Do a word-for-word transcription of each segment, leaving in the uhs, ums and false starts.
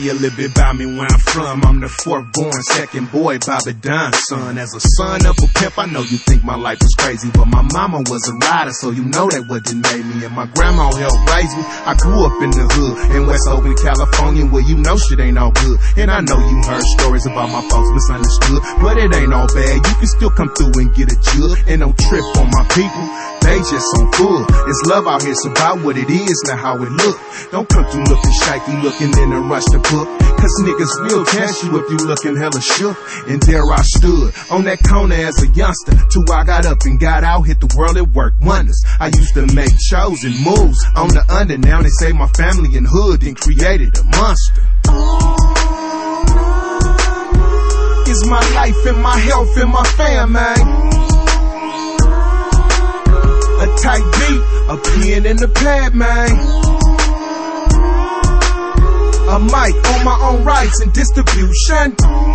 you a little bit about me, where I'm from. I'm the fourth born, second boy, Bobby Don's son. As a son of a pimp, I know you think my life was crazy, but my mama was a rider, so you know that what done made me. And my grandma helped raise me. I grew up in the hood, in West Oakland, California, where you know shit ain't all good. And I know you heard stories about my folks misunderstood, but it ain't all bad. You can still come through and get a jug, and don't trip on my people. They just on full. It's love out here, it's about what it is, not how it look. Don't come through looking shaky, looking in a rush to book. Cause niggas will catch you if you looking hella shook. And there I stood, on that corner as a youngster, till I got up and got out, hit the world, it worked wonders. I used to make chosen moves on the under, now they say my family and hood and created a monster. It's my life and my health and my fam, man. A tight beat, a pen in the pad, man. A mic on my own rights and distribution.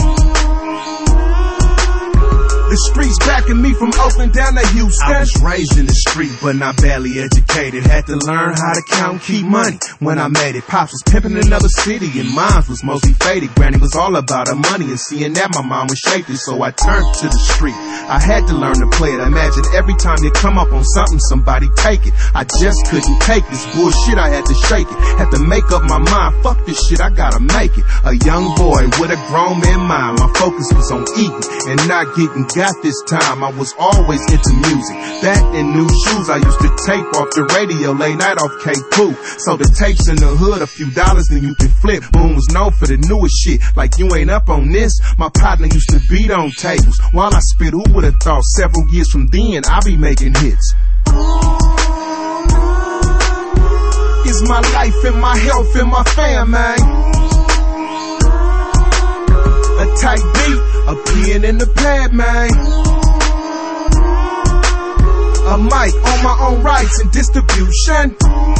The streets backing me from Oakland down to Houston. I was raised in the street, but not badly educated. Had to learn how to count and keep money when I made it. Pops was pimping another city, and mine was mostly faded. Granny was all about her money, and seeing that my mom was shaky, so I turned to the street. I had to learn to play it. I imagine every time you come up on something, somebody take it. I just couldn't take this bullshit, I had to shake it. Had to make up my mind, fuck this shit, I gotta make it. A young boy with a grown man mind. My focus was on eating and not getting got this time. I was always into music, that and new shoes. I used to tape off the radio late night off K two. So the tapes in the hood, a few dollars, then you can flip. Boom was known for the newest shit, like you ain't up on this. My partner used to beat on tables while I spit. Who would've thought several years from then I'll be making hits? It's my life and my health and my fam, man. A tight beat, a pen in the pad, man. A mic on my own rights and distribution.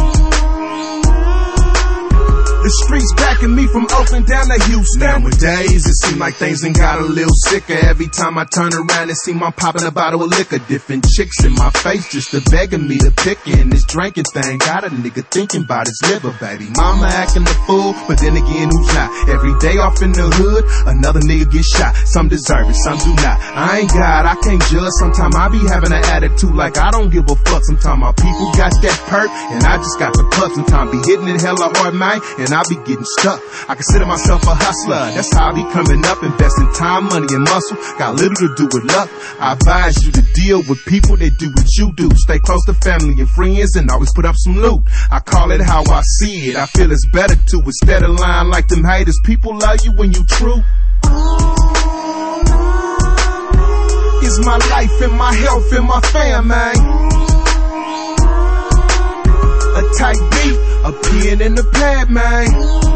The streets backing me from Oakland down to Houston. Nowadays, it seem like things done got a little sicker. Every time I turn around, it seem I'm popping a bottle of liquor. Different chicks in my face just a begging me to pick in. This drinking thing got a nigga thinking about his liver, baby. Mama acting the fool, but then again, who's not? Every day off in the hood, another nigga get shot. Some deserve it, some do not. I ain't God, I can't judge. Sometimes I be having an attitude like I don't give a fuck. Sometimes my people got that perk, and I just got the puck. Sometimes be hitting it hella hard, man, and I be getting stuck. I consider myself a hustler. That's how I be coming up, investing time, money, and muscle. Got little to do with luck. I advise you to deal with people that do what you do. Stay close to family and friends and always put up some loot. I call it how I see it. I feel it's better to instead of lying like them haters. People love you when you true. It's my life and my health and my fam, man. A tight beat, a pen in the pad, man.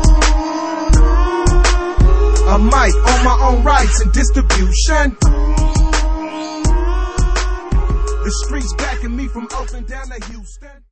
A mic on my own rights and distribution. The streets backing me from Oakland down to Houston.